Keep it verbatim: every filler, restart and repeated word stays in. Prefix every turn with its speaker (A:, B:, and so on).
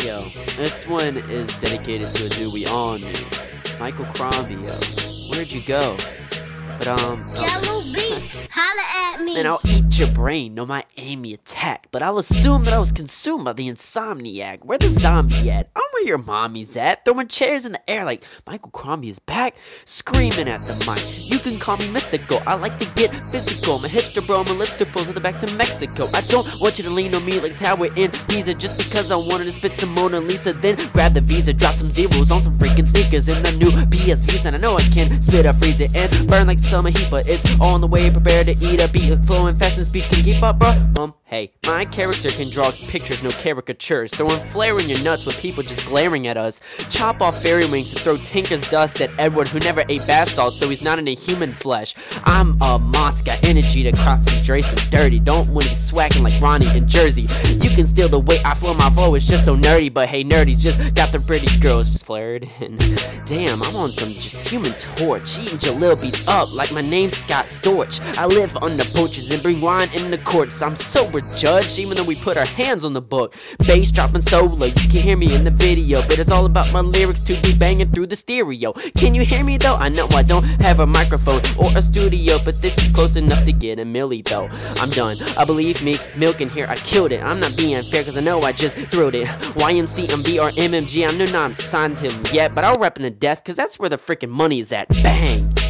A: Yo, this one is dedicated to a dude we all knew, Michael Crombie. Yo, where'd you go? But um,
B: Jello Beats, holla at me.
A: Man, I'll eat your brain, know my aimy attack. But I'll assume that I was consumed by the insomniac. Where the zombie at? I'm where your mommy's at. Throwing chairs in the air like Michael Crombie is back. Screaming at the mic. You can call me mystical. I like to get physical. My hipster bro, my lipstick froze at the back to Mexico. I don't want you to lean on me like Tower in Pisa. Just because I wanted to spit some Mona Lisa. Then grab the visa, drop some zeros on some freaking sneakers in the new P S Vs. And I know I can spit up, freeze it, and burn like summer heat, but it's on the way. Prepare to eat a beat flowing fast and speed can keep up, bro. Um, hey, my character can draw pictures, no caricatures. Throwing flare in your nuts with people just glaring at us. Chop off fairy wings and throw Tinker's dust at Edward, who never ate bath salts, so he's not into human flesh. I'm a moss, got energy to cross some Drace and dirty. Don't when he's swagging like Ronnie in Jersey. You can steal the way I flow, my flow is just so nerdy, but hey, nerdy's just got the pretty girls just flared. And damn, I'm on some just human torch, eating Jalil beats up like my name's Scott Storch. I live under porches and bring wine in the courts. I'm sober, judge, even though we put our hands on the book. Bass dropping solo, you can hear me in the video, but it's all about my lyrics to be banging through the stereo. Can you hear me though? I know I don't have a microphone or a studio, but this is close enough to get a milli though. I'm done, I believe me, milk in here, I killed it. I'm not being fair cause I know I just thrilled it. Y M C M B or M M G, I know not signed him yet, but I'll rap him to death cause that's where the freaking money is at. Bang!